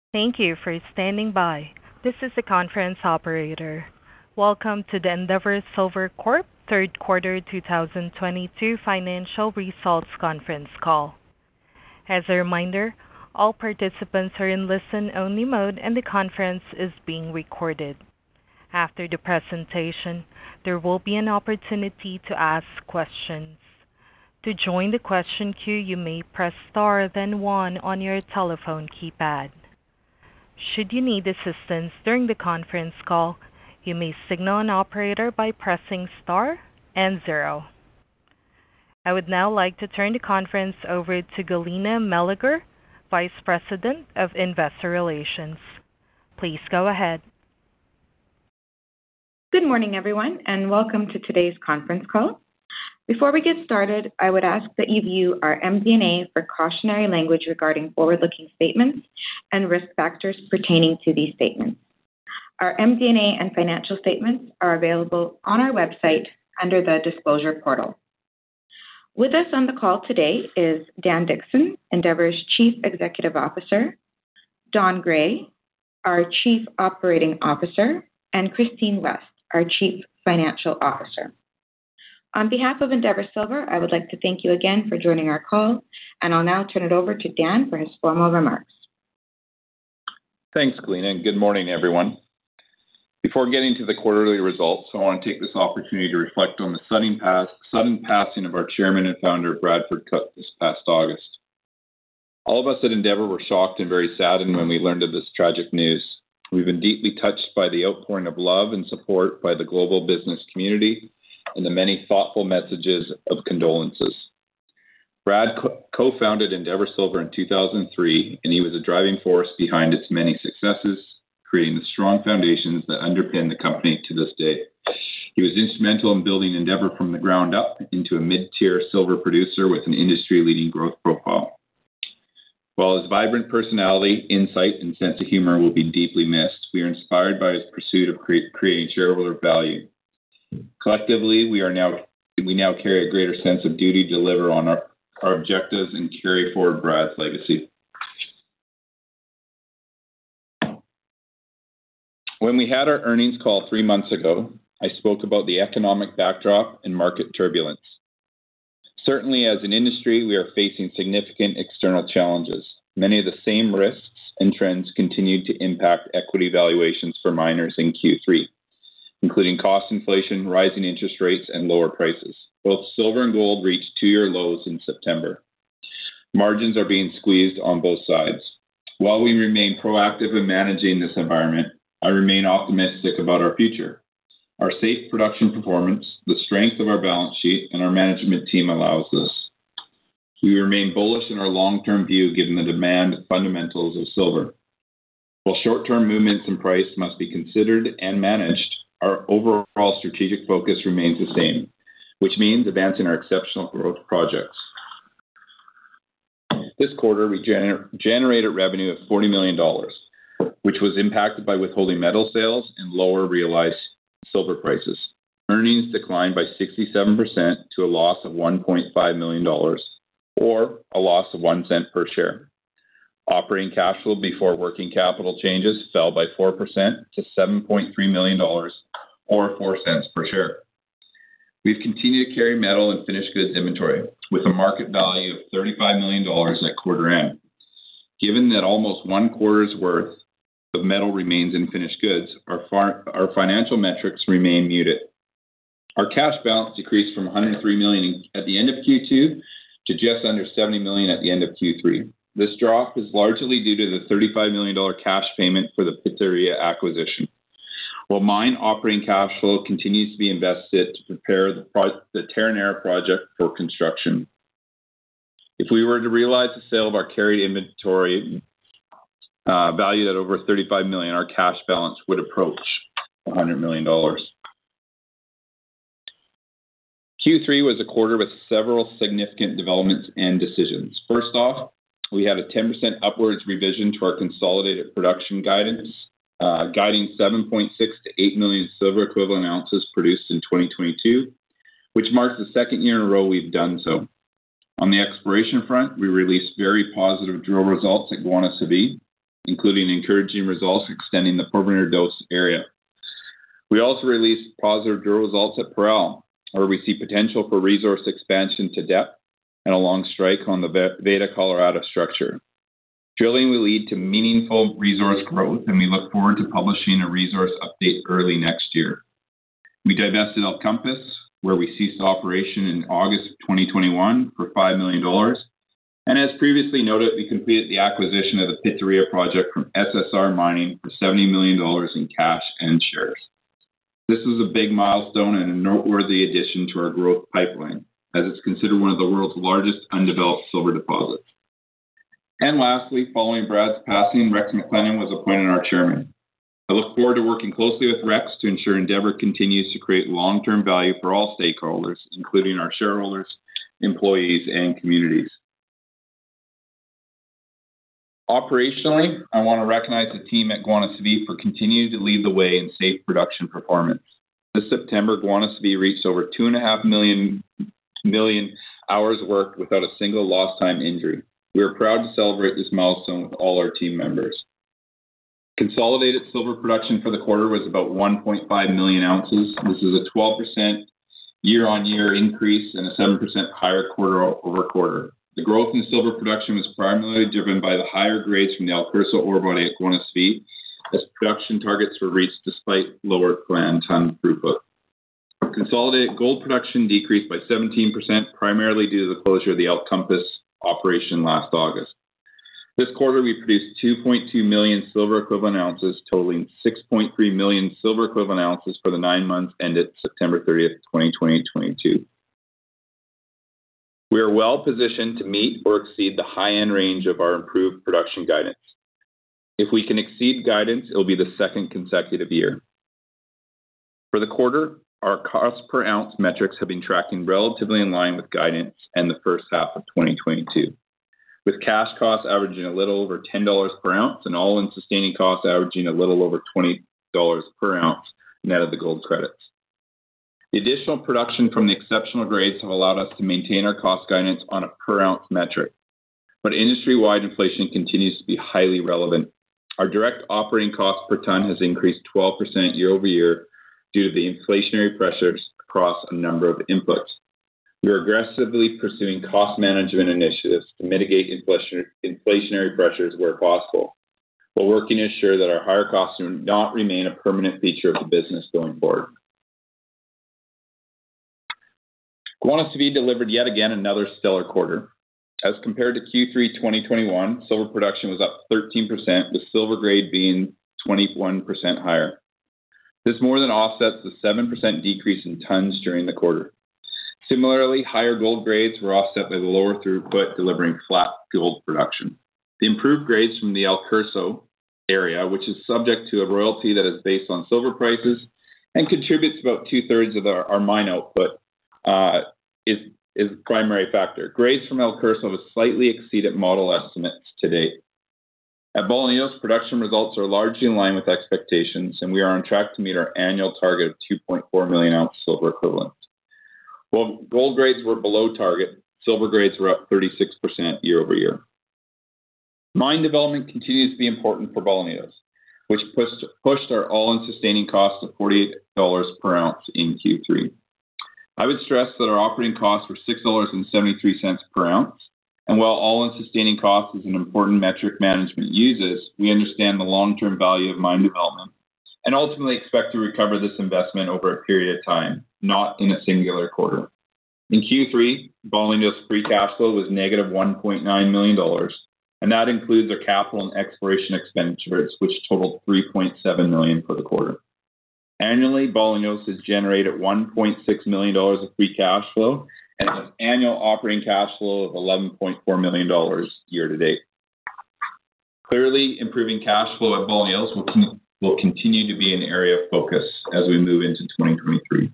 Thank you for standing by. This is the conference operator. Welcome to the Endeavour Silver Corp third quarter 2022 financial results conference call. As a reminder, all participants are in listen-only mode and the conference is being recorded. After the presentation, there will be an opportunity to ask questions. To join the question queue, you may press star then one on your telephone keypad. Should you need assistance during the conference call, you may signal an operator by pressing star and zero. I would now like to turn the conference over to Galina Meleger, Vice President of Investor Relations. Please go ahead. Good morning, everyone, and welcome to today's conference call. Before we get started, I would ask that you view our MD&A for cautionary language regarding forward-looking statements and risk factors pertaining to these statements. Our MD&A and financial statements are available on our website under the Disclosure portal. With us on the call today is Dan Dickson, Endeavour's Chief Executive Officer, Don Gray, our Chief Operating Officer, and Christine West, our Chief Financial Officer. On behalf of Endeavour Silver, I would like to thank you again for joining our call, and I'll now turn it over to Dan for his formal remarks. Thanks, Galina, and good morning, everyone. Before getting to the quarterly results, I want to take this opportunity to reflect on the sudden passing of our chairman and founder, Bradford Cook, this past August. All of us at Endeavour were shocked and very saddened when we learned of this tragic news. We've been deeply touched by the outpouring of love and support by the global business community and the many thoughtful messages of condolences. Brad co-founded Endeavour Silver in 2003, and he was a driving force behind its many successes, creating the strong foundations that underpin the company to this day. He was instrumental in building Endeavour from the ground up into a mid-tier silver producer with an industry-leading growth profile. While his vibrant personality, insight, and sense of humor will be deeply missed, we are inspired by his pursuit of creating shareholder value. Collectively, we now carry a greater sense of duty to deliver on our objectives and carry forward Brad's legacy. When we had our earnings call 3 months ago, I spoke about the economic backdrop and market turbulence. Certainly, as an industry, we are facing significant external challenges. Many of the same risks and trends continued to impact equity valuations for miners in Q3. Including cost inflation, rising interest rates, and lower prices. Both silver and gold reached two-year lows in September. Margins are being squeezed on both sides. While we remain proactive in managing this environment, I remain optimistic about our future. Our safe production performance, the strength of our balance sheet, and our management team allows this. We remain bullish in our long-term view given the demand fundamentals of silver. While short-term movements in price must be considered and managed, our overall strategic focus remains the same, which means advancing our exceptional growth projects. This quarter, we generated revenue of $40 million, which was impacted by withholding metal sales and lower realized silver prices. Earnings declined by 67% to a loss of $1.5 million, or a loss of 1 cent per share. Operating cash flow before working capital changes fell by 4% to $7.3 million, or 4 cents per share. We've continued to carry metal and finished goods inventory with a market value of $35 million at quarter end. Given that almost 1 quarter's worth of metal remains in finished goods, our financial metrics remain muted. Our cash balance decreased from $103 million at the end of Q2 to just under $70 million at the end of Q3. This drop is largely due to the $35 million cash payment for the Pitarrilla acquisition. While mine operating cash flow continues to be invested to prepare the Terronera project for construction. If we were to realize the sale of our carried inventory valued at over $35 million, our cash balance would approach $100 million. Q3 was a quarter with several significant developments and decisions. First off, we had a 10% upwards revision to our consolidated production guidance, guiding 7.6 to 8 million silver equivalent ounces produced in 2022, which marks the second year in a row we've done so. On the exploration front, we released very positive drill results at Guanaceví, including encouraging results extending the Porvenir Dose area. We also released positive drill results at Parral, where we see potential for resource expansion to depth and along strike on the Veta Colorado structure. Drilling will lead to meaningful resource growth, and we look forward to publishing a resource update early next year. We divested El Compass, where we ceased operation in August 2021 for $5 million. And as previously noted, we completed the acquisition of the Pitarrilla project from SSR Mining for $70 million in cash and shares. This is a big milestone and a noteworthy addition to our growth pipeline, as it's considered one of the world's largest undeveloped silver deposits. And lastly, following Brad's passing, Rex McLennan was appointed our chairman. I look forward to working closely with Rex to ensure Endeavour continues to create long-term value for all stakeholders, including our shareholders, employees, and communities. Operationally, I want to recognize the team at Guanaceví for continuing to lead the way in safe production performance. This September, Guanaceví reached over 2.5 million hours worked without a single lost time injury. We are proud to celebrate this milestone with all our team members. Consolidated silver production for the quarter was about 1.5 million ounces. This is a 12% year-on-year increase and a 7% higher quarter-over-quarter. The growth in silver production was primarily driven by the higher grades from the El Curso ore body at Guanaceví, as production targets were reached despite lower planned ton throughput. Consolidated gold production decreased by 17%, primarily due to the closure of the El Compass operation last August. This quarter, we produced 2.2 million silver equivalent ounces, totaling 6.3 million silver equivalent ounces for the 9 months ended September 30th, 2022. We are well positioned to meet or exceed the high-end range of our improved production guidance. If we can exceed guidance, it will be the second consecutive year. For the quarter, our cost per ounce metrics have been tracking relatively in line with guidance and the first half of 2022, with cash costs averaging a little over $10 per ounce and all-in sustaining costs averaging a little over $20 per ounce net of the gold credits. The additional production from the exceptional grades have allowed us to maintain our cost guidance on a per ounce metric, but industry-wide inflation continues to be highly relevant. Our direct operating cost per ton has increased 12% year over year due to the inflationary pressures across a number of inputs. We are aggressively pursuing cost management initiatives to mitigate inflationary pressures where possible, while working to ensure that our higher costs do not remain a permanent feature of the business going forward. Guanaceví delivered yet again another stellar quarter. As compared to Q3 2021, silver production was up 13%, with silver grade being 21% higher. This more than offsets the 7% decrease in tons during the quarter. Similarly, higher gold grades were offset by the lower throughput, delivering flat gold production. The improved grades from the El Curso area, which is subject to a royalty that is based on silver prices and contributes about 2/3 of our mine output, is the primary factor. Grades from El Curso have slightly exceeded model estimates to date. At Bolañitos, production results are largely in line with expectations, and we are on track to meet our annual target of 2.4 million ounce silver equivalent. While gold grades were below target, silver grades were up 36% year over year. Mine development continues to be important for Bolañitos, which pushed our all-in sustaining costs to $48 per ounce in Q3. I would stress that our operating costs were $6.73 per ounce, and while all-in sustaining costs is an important metric management uses, we understand the long-term value of mine development and ultimately expect to recover this investment over a period of time, not in a singular quarter. In Q3, Bolañitos' free cash flow was negative $1.9 million, and that includes our capital and exploration expenditures, which totaled $3.7 million for the quarter. Annually, Bolañitos has generated $1.6 million of free cash flow and has annual operating cash flow of $11.4 million year to date. Clearly, improving cash flow at Bolañitos will continue to be an area of focus as we move into 2023.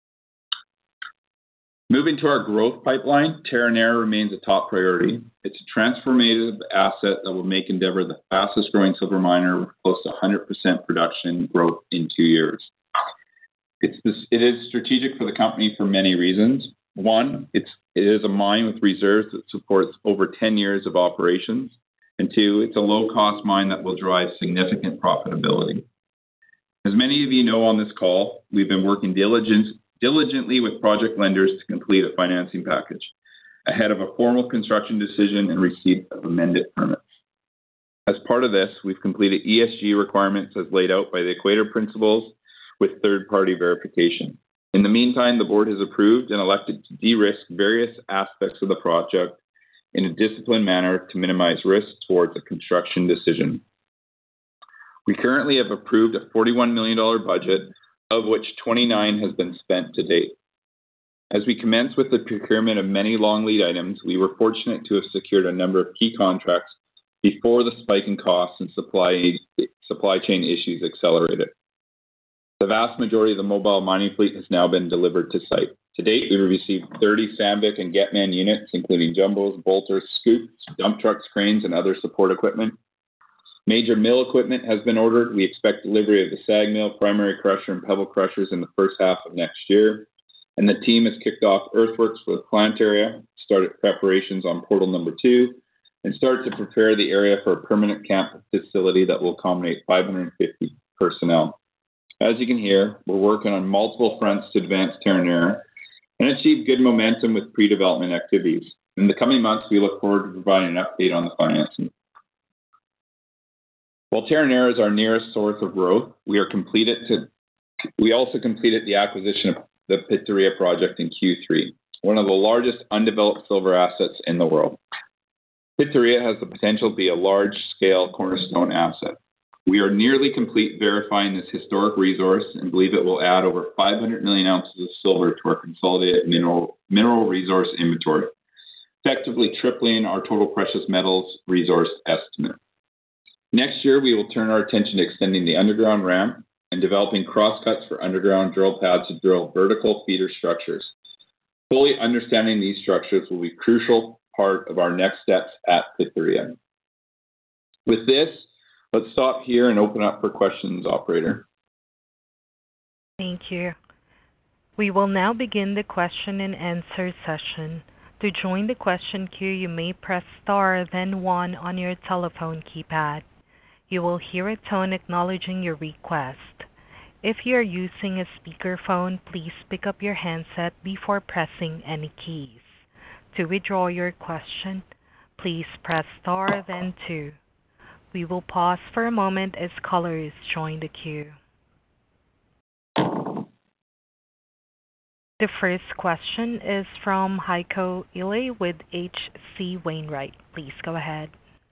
Moving to our growth pipeline, Terronera remains a top priority. It's a transformative asset that will make Endeavour the fastest growing silver miner with close to 100% production growth in 2 years. It is strategic for the company for many reasons. One, it is a mine with reserves that supports over 10 years of operations And 2, it's a low-cost mine that will drive significant profitability. As many of you know on this call, we've been working diligently with project lenders to complete a financing package ahead of a formal construction decision and receipt of amended permits. As part of this, we've completed ESG requirements as laid out by the Equator Principles with third-party verification. In the meantime, the board has approved and elected to de-risk various aspects of the project in a disciplined manner to minimize risks towards a construction decision. We currently have approved a $41 million budget, of which $29 million has been spent to date. As we commence with the procurement of many long lead items, we were fortunate to have secured a number of key contracts before the spike in costs and supply chain issues accelerated. The vast majority of the mobile mining fleet has now been delivered to site. To date, we've received 30 Sandvik and Getman units, including jumbos, bolters, scoops, dump trucks, cranes, and other support equipment. Major mill equipment has been ordered. We expect delivery of the SAG mill, primary crusher, and pebble crushers in the first half of next year. And the team has kicked off earthworks for the plant area, started preparations on portal number 2, and started to prepare the area for a permanent camp facility that will accommodate 550 personnel. As you can hear, we're working on multiple fronts to advance Terronera and achieve good momentum with pre-development activities. In the coming months, we look forward to providing an update on the financing. While Terronera is our nearest source of growth, we also completed the acquisition of the Pitarrilla project in Q3, one of the largest undeveloped silver assets in the world. Pitarrilla has the potential to be a large-scale cornerstone asset. We are nearly complete verifying this historic resource and believe it will add over 500 million ounces of silver to our consolidated mineral resource inventory, effectively tripling our total precious metals resource estimate. Next year, we will turn our attention to extending the underground ramp and developing crosscuts for underground drill pads to drill vertical feeder structures. Fully understanding these structures will be a crucial part of our next steps at Pitarrilla. With this, let's stop here and open up for questions, operator. Thank you. We will now begin the question and answer session. To join the question queue, you may press star, then 1 on your telephone keypad. You will hear a tone acknowledging your request. If you are using a speakerphone, please pick up your handset before pressing any keys. To withdraw your question, please press star, then 2. We will pause for a moment as callers join the queue. The first question is from Heiko Ihle with H.C. Wainwright. Please go ahead.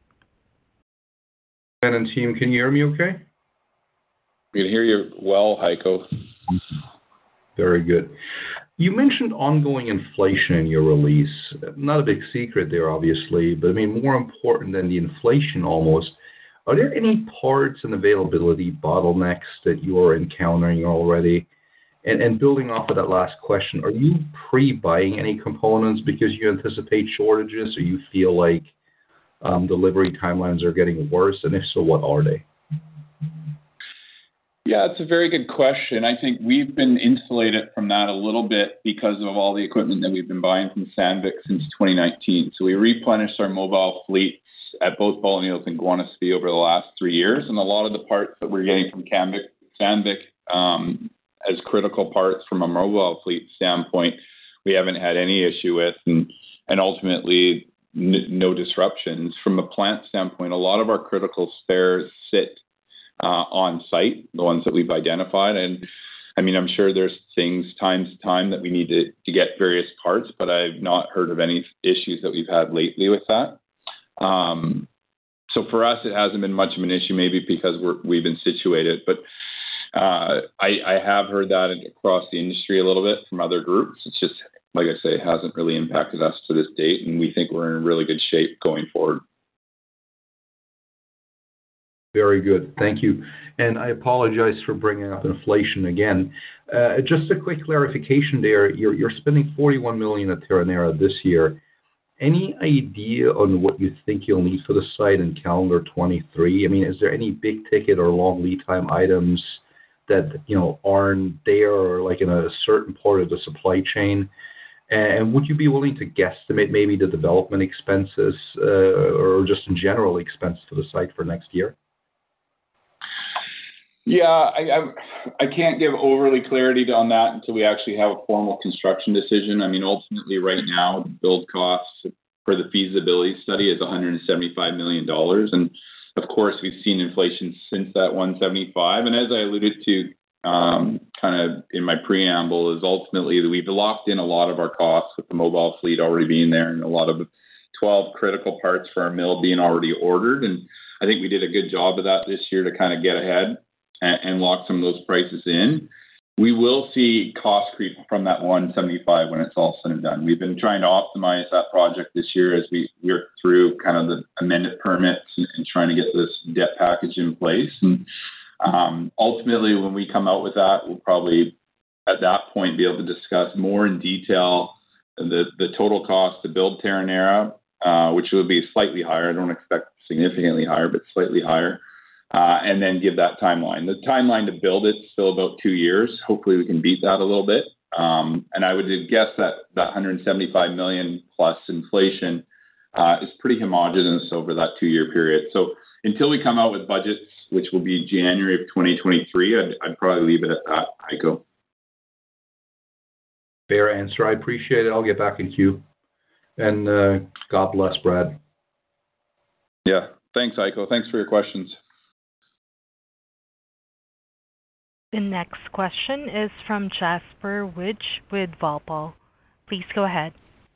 Ben and team, can you hear me okay? We can hear you well, Heiko. Very good. You mentioned ongoing inflation in your release. Not a big secret there, obviously, but I mean, more important than the inflation almost, are there any parts and availability bottlenecks that you are encountering already? And building off of that last question, are you pre-buying any components because you anticipate shortages, or you feel like delivery timelines are getting worse? And if so, what are they? Yeah, it's a very good question. I think we've been insulated from that a little bit because of all the equipment that we've been buying from Sandvik since 2019. So we replenished our mobile fleets at both Bolañitos and Guanaceví over the last 3 years. And a lot of the parts that we're getting from Sandvik as critical parts from a mobile fleet standpoint, we haven't had any issue with, and ultimately no disruptions. From a plant standpoint, a lot of our critical spares sit on site, the ones that we've identified. And I mean, I'm sure there's things time to time that we need to get various parts, but I've not heard of any issues that we've had lately with that. So for us, it hasn't been much of an issue, maybe because we've been situated. But I have heard that across the industry a little bit from other groups. It's just, like I say, it hasn't really impacted us to this date, and we think we're in really good shape going forward. Very good. Thank you. And I apologize for bringing up inflation again. Just a quick clarification there. You're spending $41 million at Terronera this year. Any idea on what you think you'll need for the site in calendar 23? I mean, is there any big ticket or long lead time items that, aren't there or like in a certain part of the supply chain? And would you be willing to guesstimate maybe the development expenses or just in general expenses for the site for next year? Yeah, I can't give overly clarity on that until we actually have a formal construction decision. I mean, ultimately, right now, the build costs for the feasibility study is $175 million. And of course, we've seen inflation since that 175. And as I alluded to kind of in my preamble, is ultimately that we've locked in a lot of our costs with the mobile fleet already being there and a lot of the 12 critical parts for our mill being already ordered. And I think we did a good job of that this year to kind of get ahead and lock some of those prices in. We will see cost creep from that 175 when it's all said and done. We've been trying to optimize that project this year as we work through kind of the amended permits and trying to get this debt package in place. And ultimately, when we come out with that, we'll probably at that point be able to discuss more in detail the total cost to build Terronera, which will be slightly higher. I don't expect significantly higher, but slightly higher. And then give that timeline. The timeline to build it's still about 2 years. Hopefully we can beat that a little bit. And I would guess that 175 million plus inflation is pretty homogenous over that 2-year period. So until we come out with budgets, which will be January of 2023, I'd probably leave it at that, Heiko. Fair answer. I appreciate it. I'll get back in queue. And God bless, Brad. Yeah. Thanks, Heiko. Thanks for your questions. The next question is from Jasper Widge with Valpo. Please go ahead.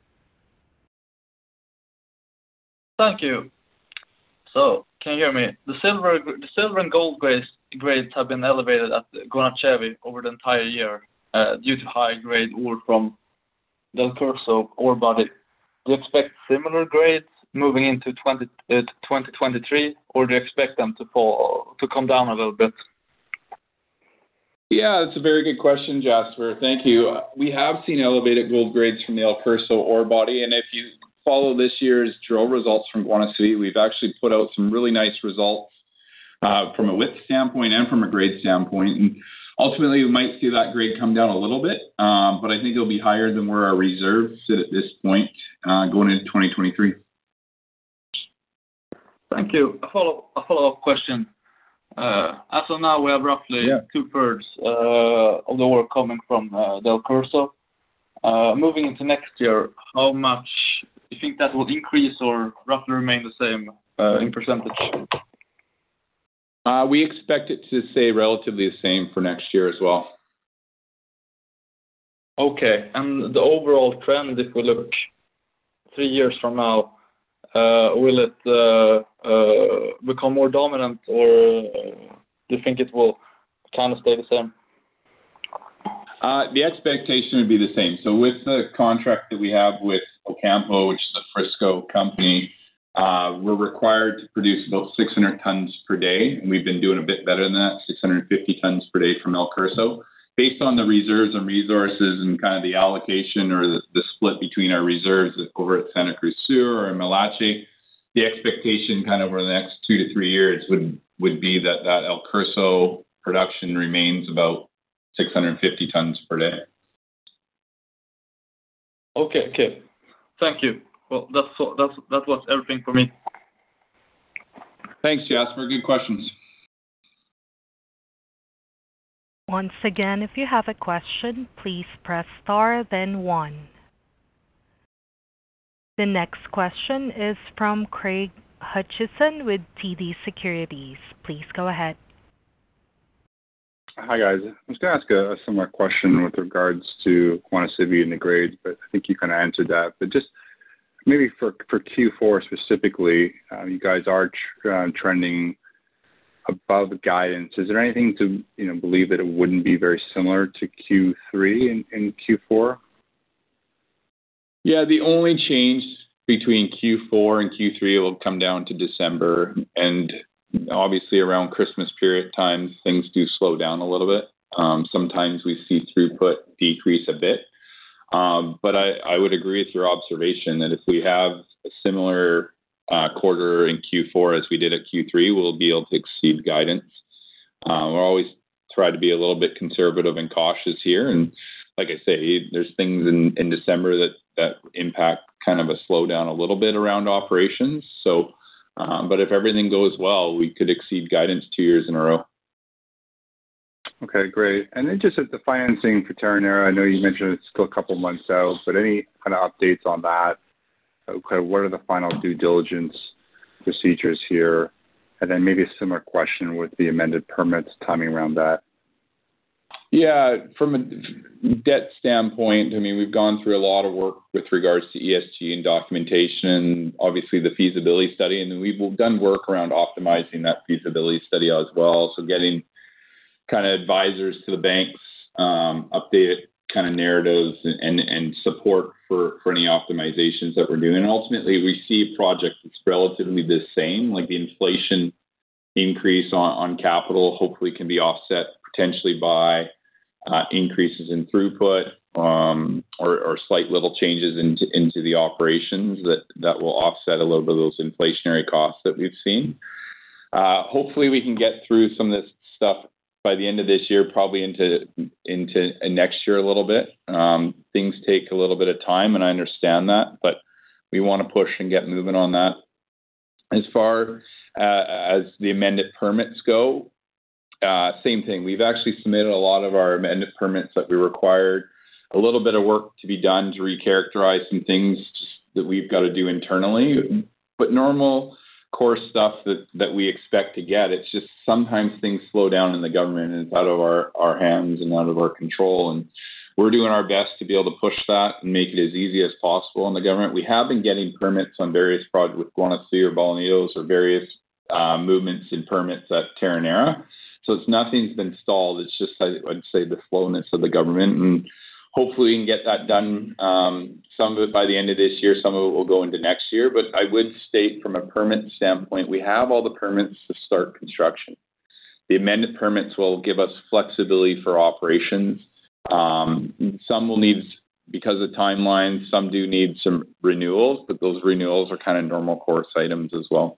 Thank you. So, can you hear me? The silver and gold grades have been elevated at Guanacevi over the entire year due to high-grade ore from Del Curso ore body. Do you expect similar grades moving into 2023, or do you expect them to come down a little bit? Yeah, that's a very good question, Jasper. Thank you. We have seen elevated gold grades from the El Curso ore body, and if you follow this year's drill results from Guanacevi, we've actually put out some really nice results from a width standpoint and from a grade standpoint. And ultimately, we might see that grade come down a little bit, but I think it'll be higher than where our reserves sit at this point going into 2023. Thank you. A follow-up question. As of now, we have roughly 2/3 of the ore coming from Del Curso. Moving into next year, how much do you think that will increase or roughly remain the same in percentage? We expect it to stay relatively the same for next year as well. Okay. And the overall trend, if we look 3 years from now, will it become more dominant, or do you think it will kind of stay the same? The expectation would be the same. So with the contract that we have with Ocampo, which is a Frisco company, we're required to produce about 600 tons per day, and we've been doing a bit better than that, 650 tons per day from El Curso. Based on the reserves and resources and kind of the allocation or the split between our reserves over at Santa Cruz Sur or Milache, the expectation kind of over the next 2 to 3 years would be that El Curso production remains about 650 tons per day. Okay. Thank you. Well, that was everything for me. Thanks, Jasper. Good questions. Once again, if you have a question, please press star, then 1. The next question is from Craig Hutchison with TD Securities. Please go ahead. Hi, guys. I was going to ask a similar question with regards to Guanacevi and the grade, but I think you kind of answered that. But just maybe for Q4 specifically, you guys are trending above guidance. Is there anything to believe that it wouldn't be very similar to Q3 in Q4? Yeah, the only change between Q4 and Q3 will come down to December, and obviously around Christmas period times, things do slow down a little bit. Sometimes we see throughput decrease a bit, but I would agree with your observation that if we have a similar quarter in Q4 as we did at Q3, we'll be able to exceed guidance. We're always try to be a little bit conservative and cautious here, and like I say, there's things in December that impact kind of a slowdown a little bit around operations. So, but if everything goes well, we could exceed guidance 2 years in a row. Okay, great. And then just at the financing for Terronera, I know you mentioned it's still a couple months out, but any kind of updates on that? Okay, what are the final due diligence procedures here? And then maybe a similar question with the amended permits, timing around that. Yeah, from a debt standpoint, I mean, we've gone through a lot of work with regards to ESG and documentation, obviously the feasibility study, and then we've done work around optimizing that feasibility study as well. So getting kind of advisors to the banks, updated kind of narratives and support for any optimizations that we're doing. And ultimately, we see a project that's relatively the same, like the inflation increase on capital hopefully can be offset potentially by increases in throughput or slight little changes into the operations that will offset a little bit of those inflationary costs that we've seen. Hopefully we can get through some of this stuff by the end of this year, probably into next year a little bit. Things take a little bit of time, and I understand that, but we want to push and get moving on that. As far as the amended permits go, same thing. We've actually submitted a lot of our amended permits that we required. A little bit of work to be done to recharacterize some things that we've got to do internally, but normal course stuff that we expect to get. It's just sometimes things slow down in the government and it's out of our hands and out of our control. And we're doing our best to be able to push that and make it as easy as possible in the government. We have been getting permits on various projects with Guanaceví or Bolañitos or various movements and permits at Terronera. So nothing's been stalled. It's just, I'd say, the slowness of the government. And hopefully we can get that done, some of it by the end of this year, some of it will go into next year. But I would state from a permit standpoint, we have all the permits to start construction. The amended permits will give us flexibility for operations. Some will need, because of timelines, some do need some renewals, but those renewals are kind of normal course items as well.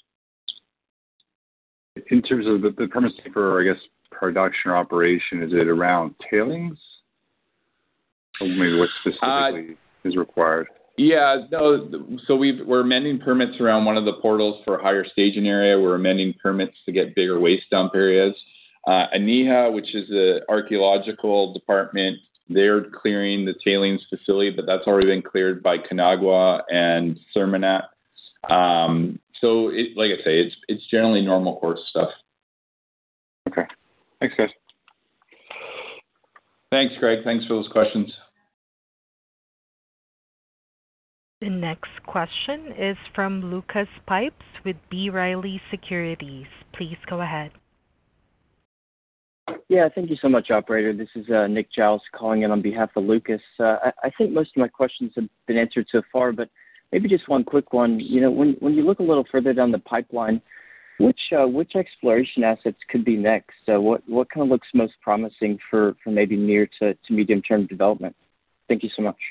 In terms of the permits for, I guess, production or operation, is it around tailings? Or maybe what specifically is required? Yeah, no. So we're amending permits around one of the portals for a higher staging area. We're amending permits to get bigger waste dump areas. ANIHA, which is the archaeological department, they're clearing the tailings facility, but that's already been cleared by Conagua and Sermonat. So, like I say, it's generally normal course stuff. Okay. Thanks, guys. Thanks, Greg. Thanks for those questions. The next question is from Lucas Pipes with B. Riley Securities. Please go ahead. Yeah, thank you so much, operator. This is Nick Giles calling in on behalf of Lucas. I think most of my questions have been answered so far, but maybe just one quick one. You know, when you look a little further down the pipeline, which exploration assets could be next? What kind of looks most promising for maybe near to medium term development? Thank you so much.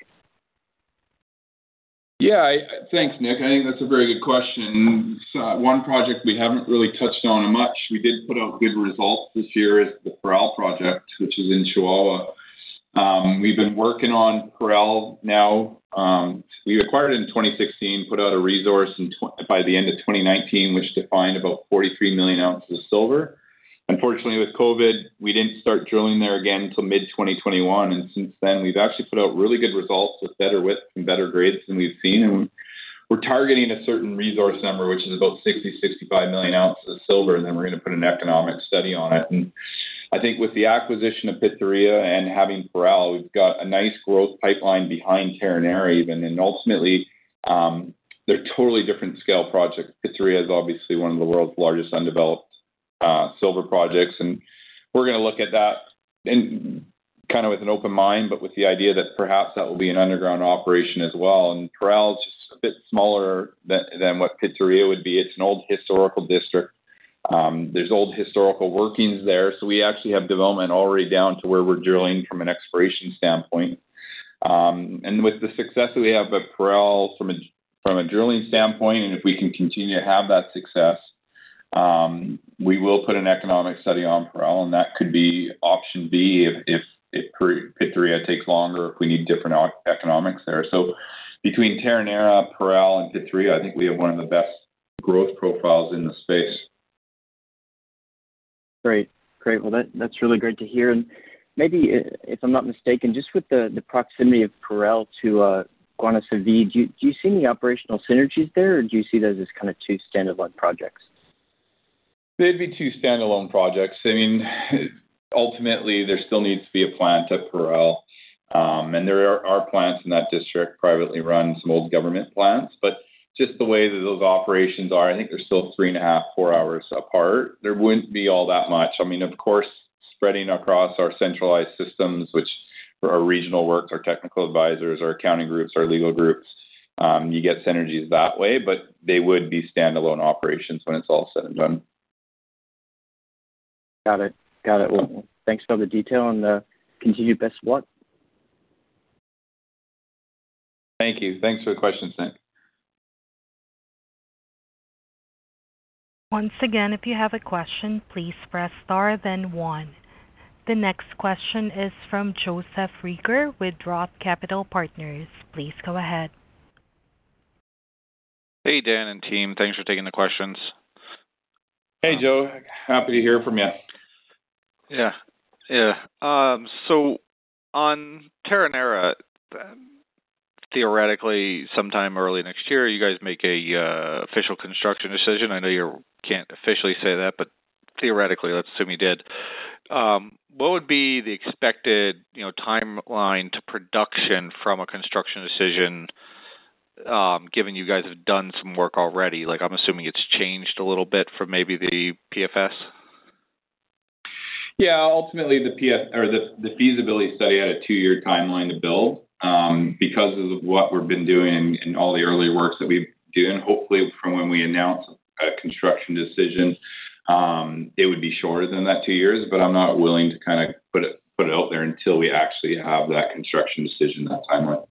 Yeah, thanks, Nick. I think that's a very good question. One project we haven't really touched on much. We did put out good results this year is the Parral project, which is in Chihuahua. We've been working on Parral now. We acquired it in 2016, put out a resource by the end of 2019, which defined about 43 million ounces of silver. Unfortunately, with COVID, we didn't start drilling there again until mid-2021. And since then, we've actually put out really good results with better width and better grades than we've seen. And we're targeting a certain resource number, which is about 65 million ounces of silver. And then we're going to put an economic study on it. And I think with the acquisition of Pitarrilla and having Parral, we've got a nice growth pipeline behind Terronera even. And ultimately, they're totally different scale projects. Pitarrilla is obviously one of the world's largest undeveloped silver projects. And we're going to look at that in kind of with an open mind, but with the idea that perhaps that will be an underground operation as well. And Parral is just a bit smaller than what Pitarrilla would be. It's an old historical district. There's old historical workings there. So we actually have development already down to where we're drilling from an exploration standpoint. And with the success that we have at Parral from a drilling standpoint, and if we can continue to have that success, we will put an economic study on Parral, and that could be option B if Pitarrilla takes longer, if we need different economics there. So between Terronera, Parral, and Pitarrilla, I think we have one of the best growth profiles in the space. Great. Well, that's really great to hear. And maybe, if I'm not mistaken, just with the proximity of Parral to Guanaceví, do you see any operational synergies there, or do you see those as kind of two standalone projects? They'd be two standalone projects. I mean, ultimately, there still needs to be a plant at Parral. And there are plants in that district, privately run, some old government plants, but just the way that those operations are, I think they're still 3.5, 4 hours apart. There wouldn't be all that much. I mean, of course, spreading across our centralized systems, which for our regional works, our technical advisors, our accounting groups, our legal groups, you get synergies that way, but they would be standalone operations when it's all said and done. Got it. Well, thanks for the detail and continued best of luck. Thank you. Thanks for the questions, Nick. Once again, if you have a question, please press star then one. The next question is from Joseph Rieger with Roth Capital Partners. Please go ahead. Hey, Dan and team. Thanks for taking the questions. Hey, Joe. Happy to hear from you. Yeah. So on Terronera, theoretically, sometime early next year, you guys make a official construction decision. I know you can't officially say that, but theoretically, let's assume you did. What would be the expected, timeline to production from a construction decision, given you guys have done some work already? Like, I'm assuming it's changed a little bit from maybe the PFS. Yeah, ultimately the feasibility study had a 2-year timeline to build. Because of what we've been doing and all the early works that we've done, hopefully from when we announce a construction decision, it would be shorter than that 2 years, but I'm not willing to kind of put it out there until we actually have that construction decision, that timeline.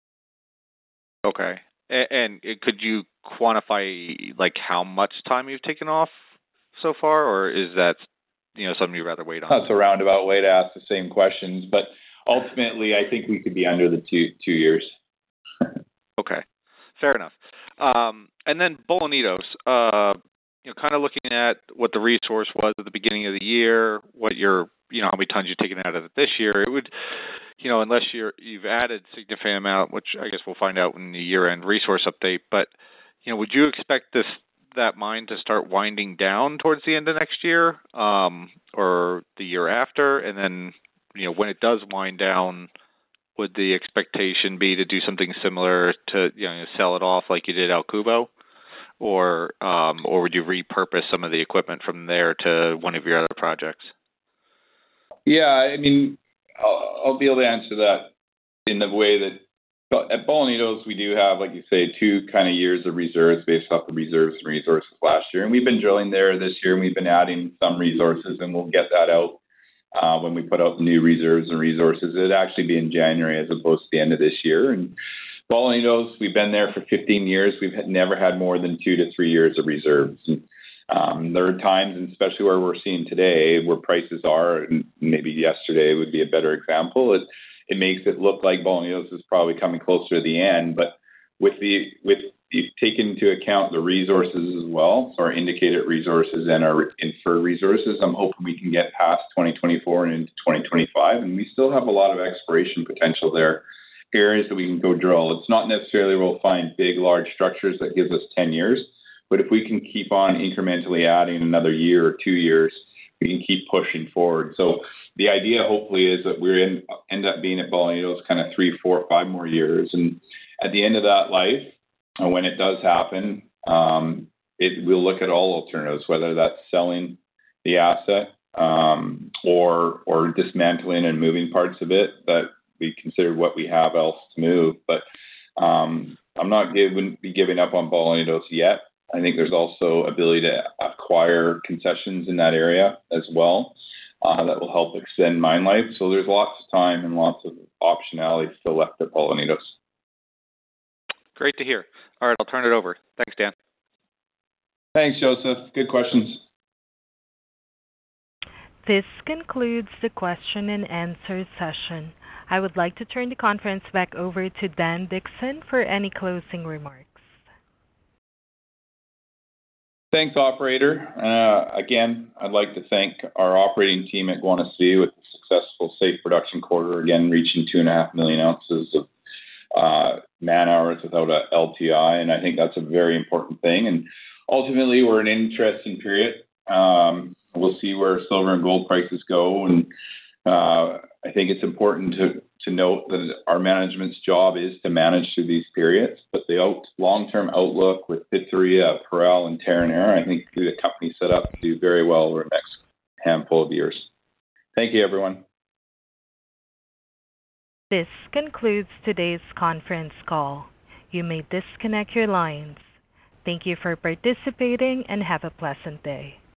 Okay. And could you quantify like how much time you've taken off so far, or is that something you'd rather wait on? That's a roundabout way to ask the same questions, but ultimately, I think we could be under the two years. Okay, fair enough. And then Bolañitos, kind of looking at what the resource was at the beginning of the year, what how many tons you've taken out of it this year, it would, unless you've added significant amount, which I guess we'll find out in the year-end resource update. But would you expect that mine to start winding down towards the end of next year, or the year after, and then? When it does wind down, would the expectation be to do something similar to, sell it off like you did El Cubo? Or would you repurpose some of the equipment from there to one of your other projects? Yeah, I mean, I'll be able to answer that in the way that at Bolañitos, we do have, like you say, 2 kind of years of reserves based off the reserves and resources last year. And we've been drilling there this year, and we've been adding some resources, and we'll get that out when we put out the new reserves and resources. It'd actually be in January as opposed to the end of this year. And Bolañitos, we've been there for 15 years. We've never had more than 2 to 3 years of reserves. And there are times, and especially where we're seeing today, where prices are, and maybe yesterday would be a better example. It makes it look like Bolañitos is probably coming closer to the end. But with taking into account the resources as well, so our indicated resources and our inferred resources, I'm hoping we can get past 2024 and into 2025, and we still have a lot of exploration potential there, areas that we can go drill. It's not necessarily we'll find big, large structures that gives us 10 years, but if we can keep on incrementally adding another year or 2 years, we can keep pushing forward. So the idea, hopefully, is that we end up being at Bolañitos kind of 3, 4, 5 more years, and at the end of that life, when it does happen, we'll look at all alternatives, whether that's selling the asset or dismantling and moving parts of it that we consider what we have else to move. But I'm not wouldn't be giving up on Bolañitos yet. I think there's also ability to acquire concessions in that area as well that will help extend mine life. So there's lots of time and lots of optionality still left at Bolañitos. Great to hear. All right, I'll turn it over. Thanks, Dan. Thanks, Joseph. Good questions. This concludes the question and answer session. I would like to turn the conference back over to Dan Dickson for any closing remarks. Thanks, operator. Again, I'd like to thank our operating team at Guanaceví with the successful safe production quarter, again reaching 2.5 million ounces of man hours without a LTI, and I think that's a very important thing. And ultimately, we're in an interesting period. We'll see where silver and gold prices go, and I think it's important to note that our management's job is to manage through these periods, but the long-term outlook with Pitarrilla, Parral, and Terronera, I think the company set up to do very well over the next handful of years. Thank you, everyone. This concludes today's conference call. You may disconnect your lines. Thank you for participating and have a pleasant day.